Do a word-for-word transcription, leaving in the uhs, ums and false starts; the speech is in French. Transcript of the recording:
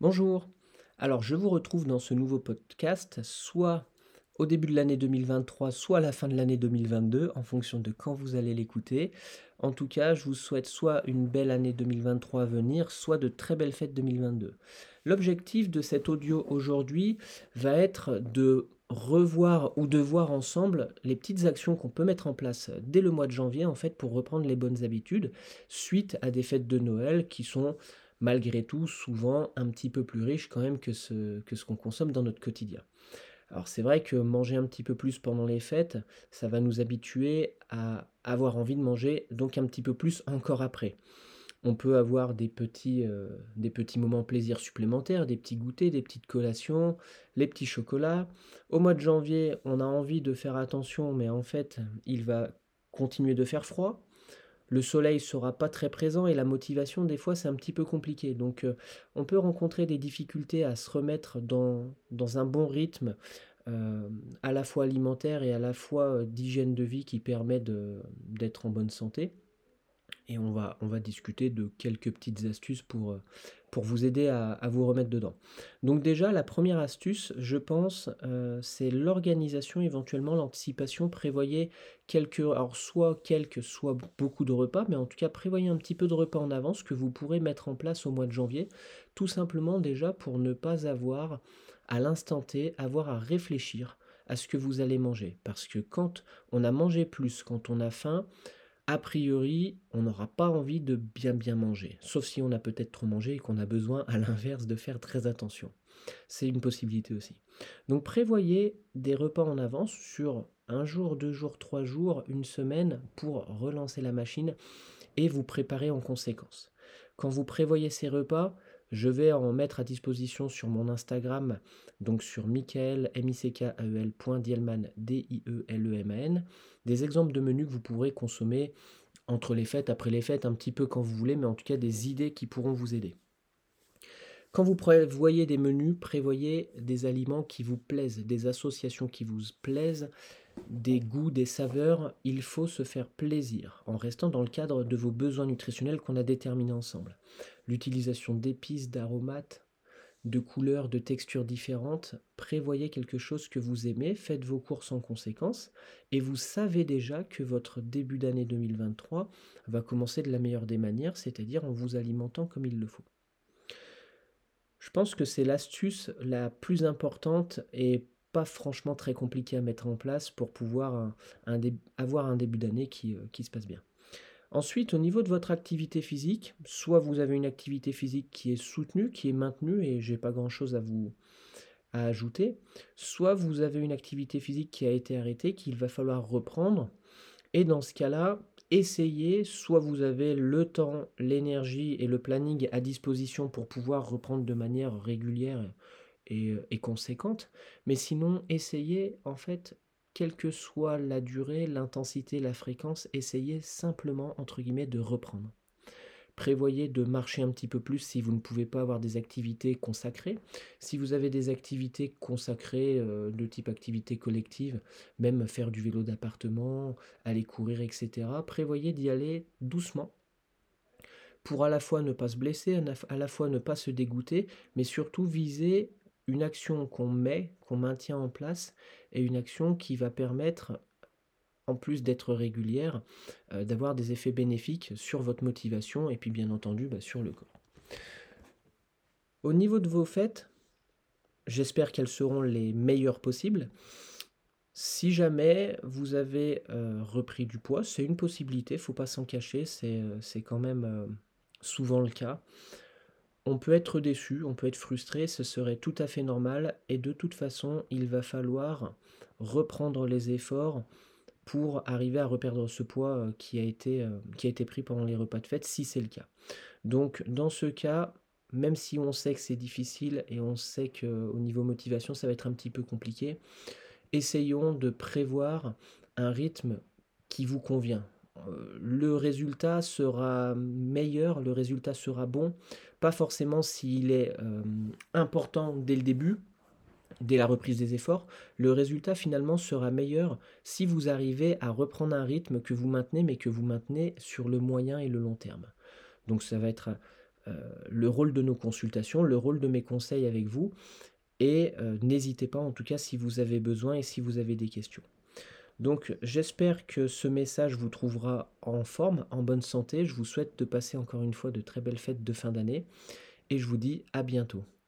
Bonjour. Alors, je vous retrouve dans ce nouveau podcast, soit au début de l'année deux mille vingt-trois, soit à la fin de l'année deux mille vingt-deux, en fonction de quand vous allez l'écouter. En tout cas, je vous souhaite soit une belle année deux mille vingt-trois à venir, soit de très belles fêtes deux mille vingt-deux. L'objectif de cet audio aujourd'hui va être de revoir ou de voir ensemble les petites actions qu'on peut mettre en place dès le mois de janvier, en fait, pour reprendre les bonnes habitudes, suite à des fêtes de Noël qui sont malgré tout souvent un petit peu plus riches quand même que ce que ce qu'on consomme dans notre quotidien. Alors c'est vrai que manger un petit peu plus pendant les fêtes, ça va nous habituer à avoir envie de manger donc un petit peu plus encore après. On peut avoir des petits, heu, des petits moments plaisir supplémentaires, des petits goûters, des petites collations, les petits chocolats. Au mois de janvier, on a envie de faire attention, mais en fait, il va continuer de faire froid. Le soleil sera pas très présent et la motivation, des fois, c'est un petit peu compliqué. Donc, heu, on peut rencontrer des difficultés à se remettre dans dans un bon rythme, hem, à la fois alimentaire et à la fois, heu, d'hygiène de vie qui permet de d'être en bonne santé. Et on va on va discuter de quelques petites astuces pour, heu, pour vous aider à à vous remettre dedans. Donc déjà, la première astuce, je pense, heu, c'est l'organisation, éventuellement l'anticipation. Prévoyez quelques alors soit quelques, soit beaucoup de repas, mais en tout cas prévoyez un petit peu de repas en avance que vous pourrez mettre en place au mois de janvier. Tout simplement déjà pour ne pas avoir à l'instant T, avoir à réfléchir à ce que vous allez manger. Parce que quand on a mangé plus, quand on a faim, a priori, on n'aura pas envie de bien, bien manger, sauf si on a peut-être trop mangé et qu'on a besoin, à l'inverse, de faire très attention. C'est une possibilité aussi. Donc prévoyez des repas en avance sur un jour, deux jours, trois jours, une semaine pour relancer la machine et vous préparer en conséquence. Quand vous prévoyez ces repas, je vais en mettre à disposition sur mon Instagram, donc sur Michael, M I C K A E L, point Dielman, D I E L E M A N, des exemples de menus que vous pourrez consommer entre les fêtes, après les fêtes, un petit peu quand vous voulez, mais en tout cas des idées qui pourront vous aider. Quand vous prévoyez des menus, prévoyez des aliments qui vous plaisent, des associations qui vous plaisent, des goûts, des saveurs. Il faut se faire plaisir en restant dans le cadre de vos besoins nutritionnels qu'on a déterminés ensemble. L'utilisation d'épices, d'aromates, de couleurs, de textures différentes, prévoyez quelque chose que vous aimez, faites vos courses en conséquence, et vous savez déjà que votre début d'année deux mille vingt-trois va commencer de la meilleure des manières, c'est-à-dire en vous alimentant comme il le faut. Je pense que c'est l'astuce la plus importante et pas franchement très compliquée à mettre en place pour pouvoir un, un dé- avoir un début d'année qui, euh, qui se passe bien. Ensuite, au niveau de votre activité physique, soit vous avez une activité physique qui est soutenue, qui est maintenue, et j'ai pas grand-chose à vous à ajouter, soit vous avez une activité physique qui a été arrêtée, qu'il va falloir reprendre, et dans ce cas-là, essayez, soit vous avez le temps, l'énergie et le planning à disposition pour pouvoir reprendre de manière régulière et, et conséquente, mais sinon, essayez en fait, quelle que soit la durée, l'intensité, la fréquence, essayez simplement, entre guillemets, de reprendre. Prévoyez de marcher un petit peu plus si vous ne pouvez pas avoir des activités consacrées. Si vous avez des activités consacrées euh, de type activité collective, même faire du vélo d'appartement, aller courir, et cetera, prévoyez d'y aller doucement pour à la fois ne pas se blesser, à la fois ne pas se dégoûter, mais surtout viser une action qu'on met, qu'on maintient en place, et une action qui va permettre, en plus d'être régulière, euh, d'avoir des effets bénéfiques sur votre motivation et puis bien entendu bah, sur le corps. Au niveau de vos fêtes, j'espère qu'elles seront les meilleures possibles. Si jamais vous avez euh, repris du poids, c'est une possibilité, faut pas s'en cacher, c'est euh, c'est quand même euh, souvent le cas. On peut être déçu, on peut être frustré, ce serait tout à fait normal et de toute façon, il va falloir reprendre les efforts pour arriver à reperdre ce poids euh, qui a été, euh, qui a été pris pendant les repas de fête, si c'est le cas. Donc dans ce cas, même si on sait que c'est difficile et on sait qu'au niveau motivation, ça va être un petit peu compliqué, essayons de prévoir un rythme qui vous convient. Euh, Le résultat sera meilleur, le résultat sera bon, pas forcément s'il est euh, important dès le début, dès la reprise des efforts, le résultat finalement sera meilleur si vous arrivez à reprendre un rythme que vous maintenez, mais que vous maintenez sur le moyen et le long terme. Donc ça va être heu, le rôle de nos consultations, le rôle de mes conseils avec vous et heu, n'hésitez pas en tout cas si vous avez besoin et si vous avez des questions. Donc j'espère que ce message vous trouvera en forme, en bonne santé. Je vous souhaite de passer encore une fois de très belles fêtes de fin d'année et je vous dis à bientôt.